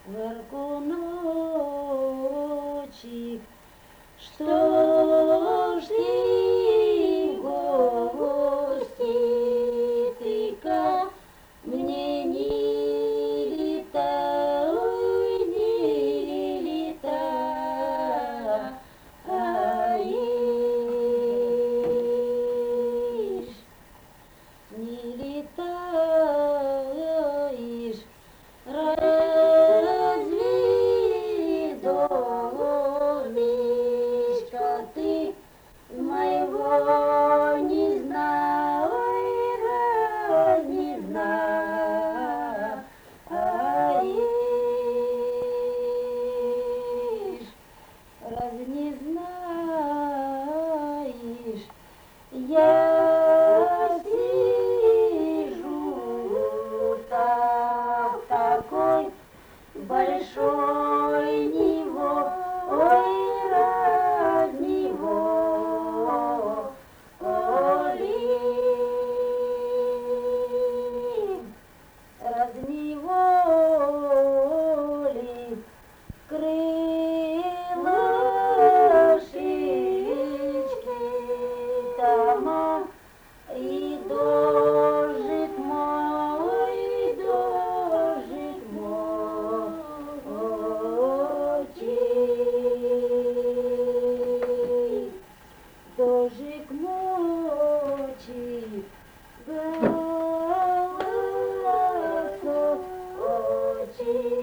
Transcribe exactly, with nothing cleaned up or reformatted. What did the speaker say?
Верху ночи, что ж ты в гости, ты ко мне не летай, не летаешь, не летаешь. Разве домишка ты моего не знаешь, не знаешь, раз не знаешь, я сижу так, такой большой него, ой, раз него, коли, раз него ли, крылышечки тама, и дождик мой, дождик мочи, дождик мочи, голосочек.